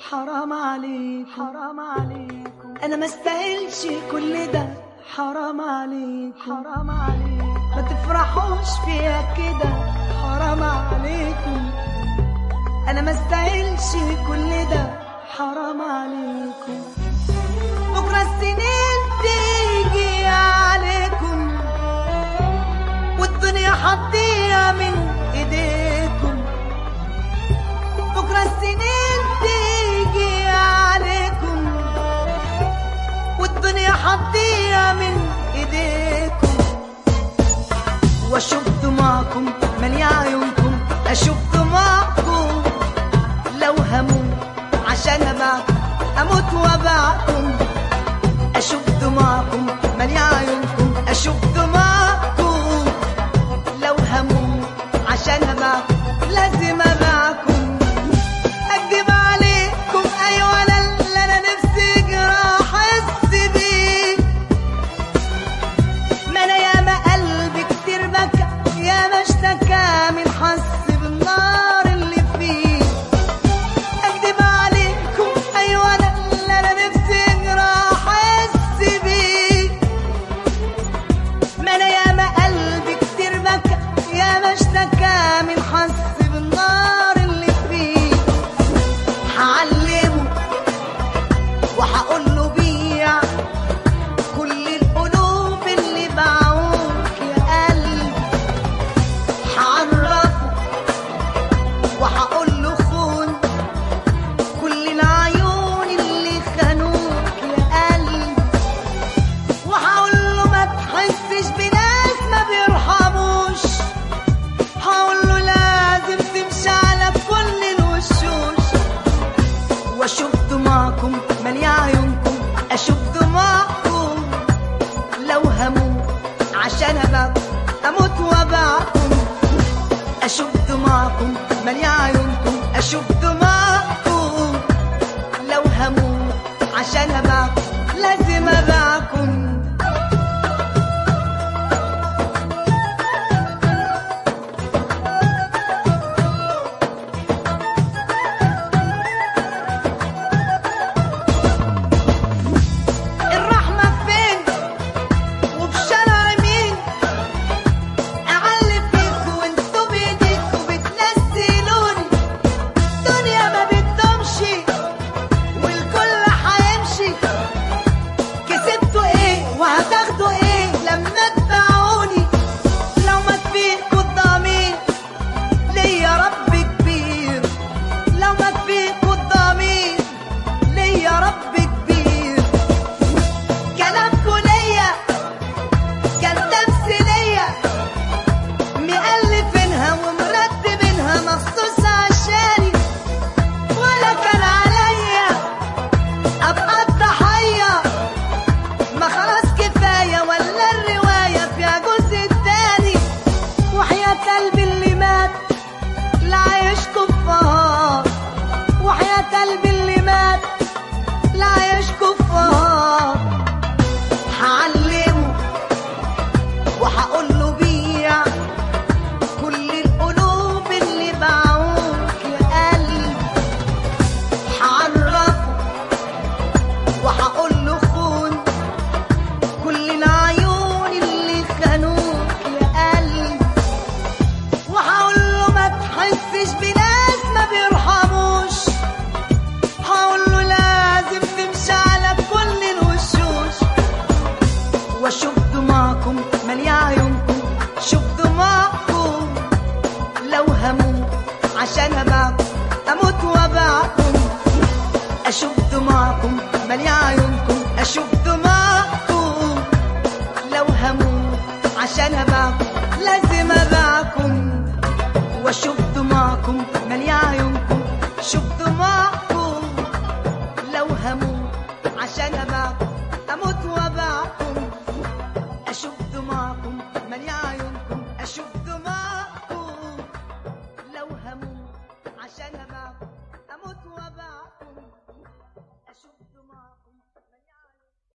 حرام عليكم حرام عليكم، انا ما استاهلش كل ده، حرام عليكم حرام عليكم، ما تفرحوش فيها كده، حرام عليكم، انا ما استاهلش كل ده، حرام عليكم، بكره السنين تيجي عليكم والدنيا هتضيع من ايديكم، بكره السنين تيجي عليكم والدنيا هتضيع من ايديكم، واشوف دموعكم مالية عيونكم، اشوف دموعكم لو هموت عشان ابعكم اموت وابعكم، اشوف دموعكم مالية عيونكم، اشوف دموعكم لو هموت عشان ابعكم لازم ابعكم، اكدب عليكم ايوه لا انا نفسي جراح احس بيه، ما انا ياما قلبي كتير بكى ياما اشتكى من حس بالنار اللي فيه، اكدب عليكم ايوه لا انا نفسي جراح احس بيه، ما انا ياما قلبي كتير بكى ياما اشتكى من حس بالنار اللي فيه، هعلمه وهقول له بيع كل القلوب اللي باعوك يا قلبي، هعرفه وهقول له خون كل العيون اللي خانوك يا قلبي، وهقول له ما تحسش بناس ما بيرحموش، هقول له لازم تمشي على كل الوشوش، واشوف دموعكم مالية عيونكم، اشوف دموعكم لو هموت عشان ابعكم اموت وابعكم، اشوف دموعكم مالية عيونكم، اشوف دموعكم لو هموت عشان ابعكم لازم ابعكم، الرحمة فين وبشرع مين، اعلي فيكوا وانتوا بايديكوا بتنزلوني، الدنيا ما بتدومشي والكل هيمشي، كسبتوا ايه وهتاخدوا ايه لما تباعوني، لو مات فيكوا الضمير ليا رب كبير، لو مات فيكوا الضمير ليا رب كبير، كلامكوا ليا كان تمثيلية مألفينها ومرتبينها مخصوص عشاني، ولا كان عليا ابقى الضحية، ما خلاص كفاية ولا الرواية فيها جزء تاني، وحياة قلبي اللي مات لا عايش كفار، وحياة قلبي اللي مات لا عايش كفار، هعلمه وهقول له بيع كل القلوب اللي باعوك يا قلبي، هعرفه وهقول له خون كل العيون اللي خانوك يا قلبي، وهقول له ما تحسش بناس ما بيرحموش، هقول له لازم تمشي على كل الوشوش، واشوف دموعكم مالية عيونكم، شوف دموعكم لو هموت عشان ابعكم اموت وابعكم، اشوف دموعكم مالية عيونكم، اشوف دموعكم لو هموت عشان ابعكم لازم ابعكم، واشوف